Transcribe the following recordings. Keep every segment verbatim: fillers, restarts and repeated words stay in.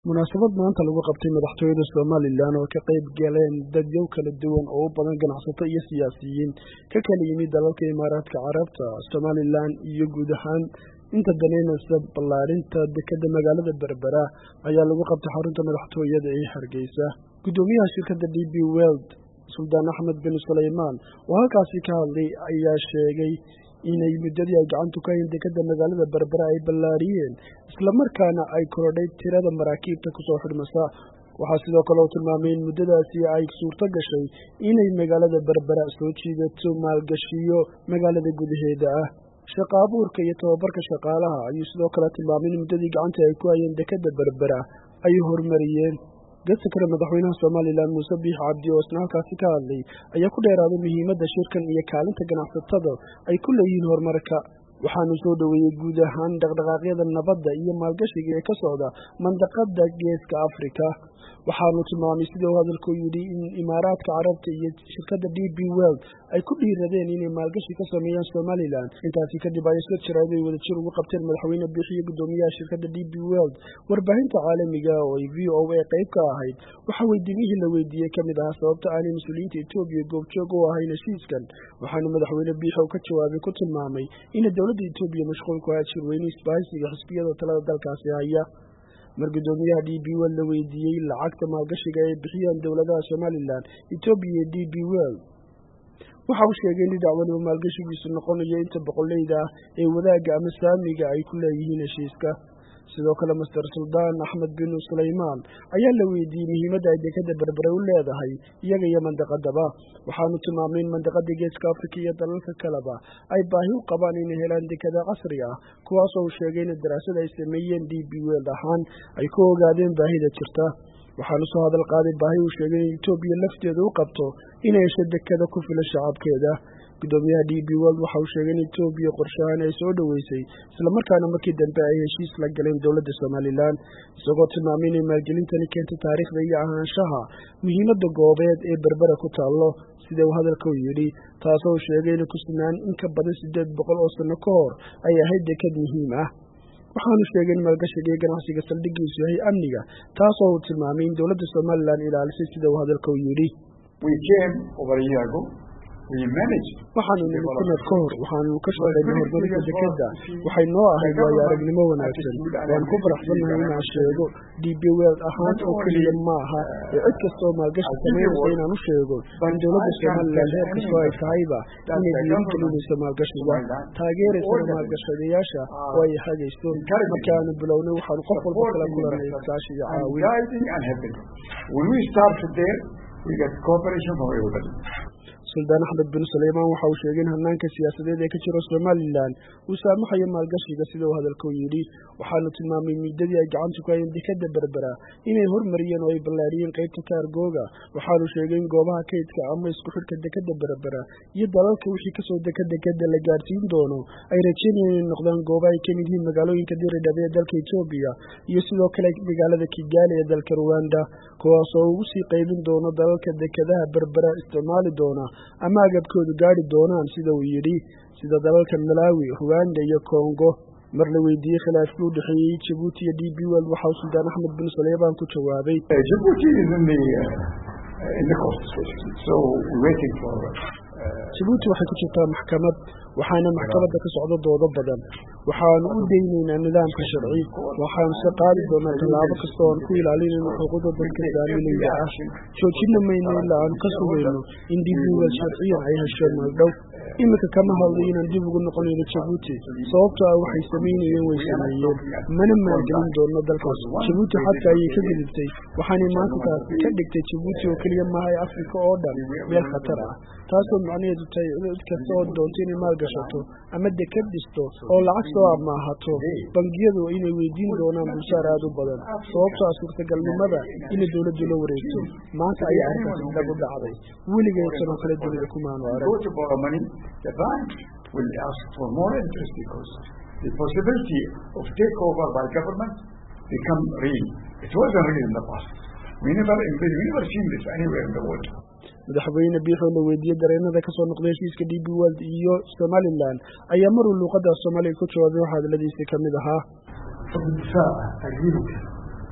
munaasabad maanta lagu qabtay madaxtooyada Soomaaliland oo ka qayb galeen dadyow kala duwan oo u badan ganacsato iyo siyaasiyiin ka kala yimid dalalka Imaaraadka Carabta, Soomaaliland iyo guud ahaan inta daneynaysa ballaarinta dekedda magaalada Berbera ayaa lagu qabtay xarunta madaxtooyada ee Hargeysa. Gudoomiyaha shirkadda D B World Suldaan Axmed bin Suleymaan oo halkaasi ka hadlay ayaa sheegay inay muddadii ay gacantu ka hayn dekedda magaalada Berbera ay ballaariyeen isla markaana ay korodhay tirada maraakiibta ku soo xidhmasa. waxaa sidoo kale uu tilmaamay in muddadaasi ay suurto gashay inay magaalada Berbera soo jiidato maalgashiyo magaalada gudaheeda ah. Shaqo abuurka iyo tababarka shaqaalaha ayuu sidoo kale tilmaamay in muddadii gacanta ay ku hayeen dekedda Berbera ay horumariyeen. dadka kale madaxweynaha Soomaaliland Muuse Biix Cabdi oo isna halkaasi ka hadlay ayaa ku dheeraaday muhiimadda shirkan iyo kaalinta ganacsatada ay ku leeyihiin horumarka. waxaanu soo dhaweeyey guud ahaan dhaqdhaqaaqyada nabadda iyo maalgashiga ee ka socda mandaqada geeska Afrika. waxaanu tilmaamay sida uu hadalku yidhi in Imaaraadka Carabta iyo shirkadda D B World ay ku dhiiradeen inay maalgashi ka sameeyaan Soomaaliland. intaasi kadib ay isla jiraan ay wada jir ugu qabteen madaxweyne Biix iyo gudoomiyaha shirkadda D B World warbaahinta caalamiga oo ay V O A qayb ka ahayd. waxa weydiimihii la weydiiyey ka mid ahaa sababta aanay mas-uuliyiinta Itoobiya goobjoog u ahayn heshiiskan, waxaana madaxweyne Biix oo ka jawaabay ku tilmaamay in dowladda Itoobiya mashquul ku ahayd shirweyne isbaahaysiga xisbiyada talada dalkaasi haya. mar gudoomiyaha D B World la weydiiyey lacagta maalgashiga ay bixiyaan dowladaha Soomaaliland, Itoobiya iyo D B World, waxa uu sheegay in dhinac waliba maalgashigiisu noqonayo inta boqoleyda ah ee wadaagga ama saamiga ay ku leeyihiin heshiiska. sidoo kale Master Suldaan Axmed bin Suleymaan ayaa la weydiiyey muhiimadda ay dekedda Berbera u leedahay iyaga iyo mandaqadaba. waxaanu tilmaamay in mandaqada geeska Afrika iyo dalalka kaleba ay baahi u qabaan inay helaan dekeda casri ah, kuwaas oo uu sheegay in daraasad ay sameeyeen D B World ahaan ay ku ogaadeen baahida jirta. waxaanu soo hadal qaaday baahi uu sheegay in Itoobiya lafteeda u qabto inay hesho dekeda ku filan shacabkeeda. gudoomiyaha D B World waxa uu sheegay in Itoobiya qorshahan ay soo dhaweysay isla markaana markii dambe ay heshiis la galeen dowladda Soomaaliland, isagoo tilmaamay inay maalgelintani keentay taariikhda iyo ahaanshaha muhiimadda goobeed ee Berbera ku taallo, sida uu hadalka u yidhi, taasoo uu sheegay inay ku sugnaan in ka badan siddeed boqol oo sano ka hor ay ahayd deked muhiim ah. waxaanu sheegay in maalgashiga iyo ganacsiga saldhiggiisu yahay amniga, taasoo uu tilmaamay in dowladda Soomaaliland ilaalisay sida uu hadalka u yidhi. waxaanu nimi sanad ka hor waxaanu ka shaqaynay horumarinta dekedda, waxay noo ahayd waayo aragnimo wanaagsan. waan ku faraxsannahay inaan sheego D B World ahaan oo keliya ma aha ee cid kasta oo maalgashi samaynaysa inaan u sheego in dowladda Soomaaliland heer kastoo ay tahayba inay dhiirigelinayso maalgashiga, taageeraysana maalgashadayaasha oo ay hagayso. markii aanu bilownay waxaanu qof walba kala kulanay iskaashi iyo caawin. Suldaan Axmed bin Suleymaan waxa uu sheegay in hannaanka siyaasadeed ee ka jira Soomaaliland uu saamaxayo maalgashiga sida uu hadalka u yidhi. waxaanu tilmaamay muddadii ay gacantu ku hayeen dekedda Berbera inay hormariyeen oo ay ballaariyeen qaybta kaargooga. waxaanu sheegay in goobaha kaydka ama isku xidhka dekedda Berbera iyo dalalka wixii kasoo deka dekedda la gaarsiin doono ay rajeynayeen inay noqdaan goobo ay ka mid yihiin magaalooyinka Diridhabe ee dalka Itoobiya iyo sidoo kale magaalada Kigali ee dalka Rwanda, kuwaas oo ugu sii qaybin doono dalalka dekedaha Berbera isticmaali doona ama agabkoodu gaari doonaan, sida uu yidhi, sida dalalka Malawi, Rwanda iyo Congo. mar la weydiiyey khilaafkii u dhexeeyey Djibouti iyo D B World waxa uu Suldaan Axmed bin Suleymaan ku jawaabay, Djibouti waxay ku jirtaa maxkamad, waxaana maxkamadda ka socda doodo badan. waxaanu u daynaynaa nidaamka sharci, waxaanu se qaadi doonaa tallaabo kasta oo aan ku ilaalinayno xuquuqda dalka saamilayda ah. joojina mayno ilaa aanu ka sugayno in D B World sharciyan ay hesho maldhow. iminka kama hadlay inaan dib ugu noqonayno Djibouti, sababtoo ah waxay samaynayeen way sameeyeen, mana maalgelin doonno dalkaas. Djibouti xadka ayay ka gudubtay, waxaanay maanta taasi ka dhigtay Djibouti oo keliya maaha ee Afrika oo dhan meel khatar ah, taasoo macnaheedu tahay cid kasta oo doonto inay maalgashato ama deked dhisto oo lacag soo amaahato, bangiyadu inay weydiin doonaan dulsaar aad u badan, sababtoo ah suurtagalnimada inay dowladdu la wareegto. maanta ayaa arrintaasi dhab u dhacday, weligeed sanoo kale dunida kumaanu arag. The bank will ask for more interest because the possibility of takeover by government become real. It wasn't real in the past. We never, we never seen this anywhere in the world. madaxweyne Biix oo la weydiiyey dareenada ka soo noqday heshiiska D B World iyo Somaliland ayaa mar uu luuqadda Soomaaliga ku jawaabay waxa hadaladiisa ka mid ahaa.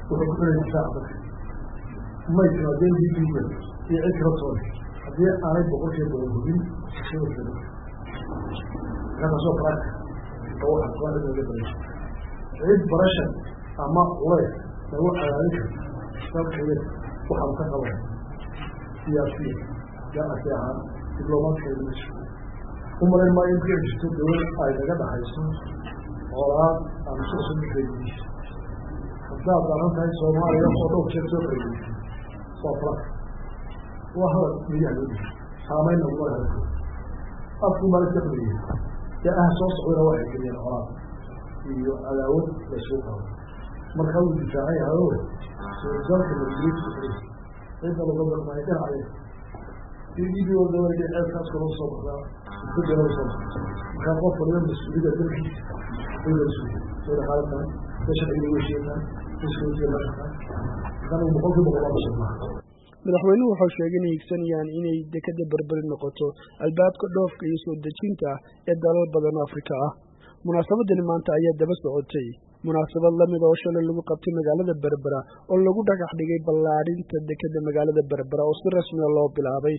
وكل الشعب ما يكره دين دي بيجي يعيش رسول هذه أنا بقول شيء بقولين شو كده هذا شو فرق هو أقوال من البريش عيد برشة أما قوي لو عليك شاب كبير وحركة قوية سياسية جاء فيها دبلومات كبيرة هم لما يمكن يشتغلون أيضا كذا حيثون وراء أنا شو اسمه كريديش حتى أنا كان سومالي يخطو بشكل كريديش صفرة وهو مياه سامين الله هذا أصل ما لتقليه يا أهل صغيرة واحد كبير عراق على ود لسوقه مركز الدفاعي هذول وزارة المسؤولية الفكرية إذا لو قبل ما يكون عليه يجي يقول له يجي أساس كل صوب كل يوم صوب كان قفل يوم المسؤولية تلك كل المسؤولية سورة حالتنا تشرح لي وشيئنا تشرح لي وشيئنا كانوا مقصود بغلاب الشمال madaxweynuhu wuxuu sheegay inay higsanayaan inay dekada berberi noqoto albaabka dhoofka iyo soo dejinta ee dalal badan oo Afrika ah. Munaasabadani maanta ayaa daba socotay munaasabad la mid oo shalay lagu qabtay magaalada Berbera oo lagu dhagax dhigay ballaarinta dekada magaalada Berbera oo si rasmi ah loo bilaabay